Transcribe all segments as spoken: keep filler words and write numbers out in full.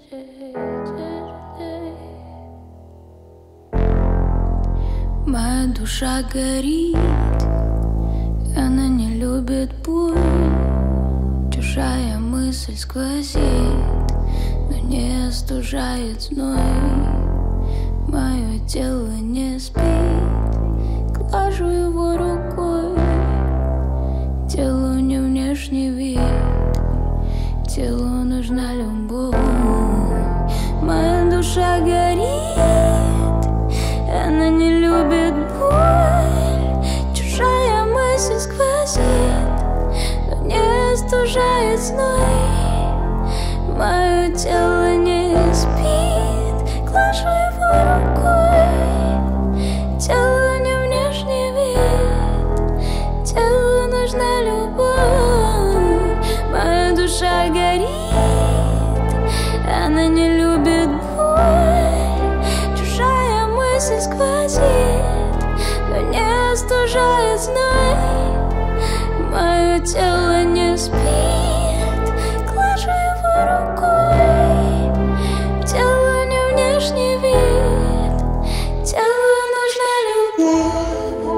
Моя душа горит, она не любит боль. Чужая мысль сквозит, но не остужает зной. Мое тело не спит, глажу его рукой. Телу не внешний вид, телу нужна любовь. Моя душа горит, она не любит боль. Чужая мысль сквозит, но не остужает зной. Мое тело не спит, глажу его рукой. Телу не внешний вид, телу нужна любовь. Моя душа горит, она не любит боль. Чужая мысль сквозит, но не остужает зной. Мое тело не спит, глажу его рукой. Телу не внешний вид, телу нужна любовь.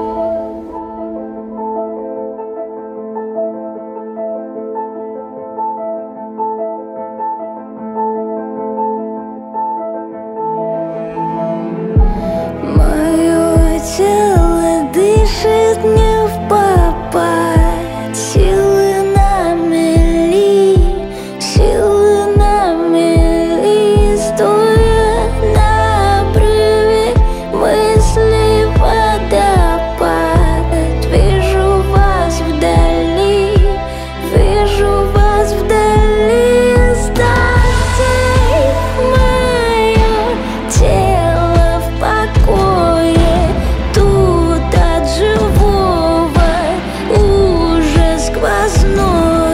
Мое тело дышит не в попад. Силы на мели, силы на мели. Стоя на обрыве мыслей водопад. Вижу вас вдали, вижу вас вдали. Оставьте мое тело в покое. Тут от живого ужас сквозной.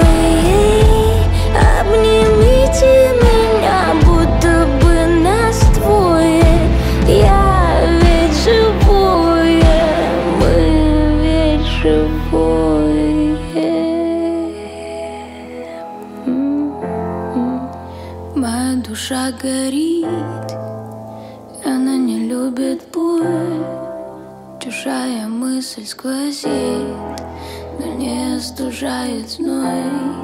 Обнимите меня, будто бы нас двое. Я ведь живое, мы ведь живое. М-м-м. Моя душа горит, она не любит боль. Чужая мысль сквозит, но не остужает зной.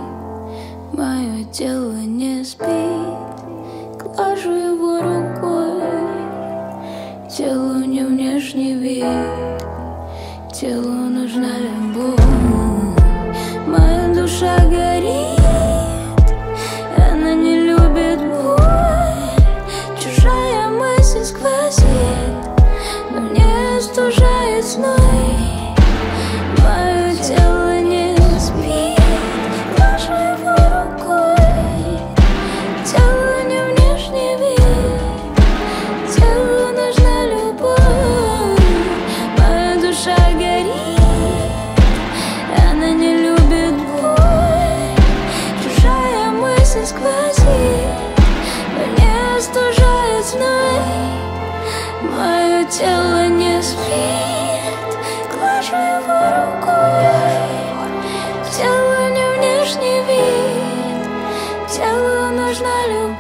Мое тело не спит, глажу его рукой. Телу не внешний вид, телу нужна любовь. Моя душа горит, она не любит боль. Чужая мысль сквозит, но не остужает зной. Мое тело не спит, глажу его рукой. Телу не внешний вид, телу нужна любовь. Моя душа горит, она не любит боль. Чужая мысль сквозит, но не остужает зной. Мое тело не спит, глажу его рукой. Телу не внешний вид, телу нужна любовь.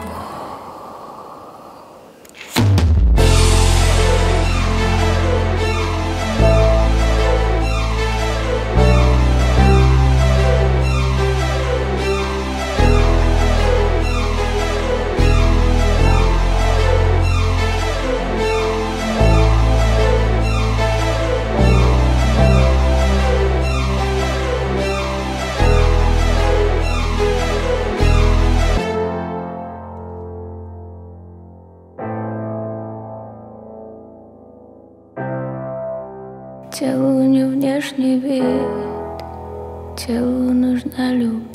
Телу не внешний вид, телу нужна любовь.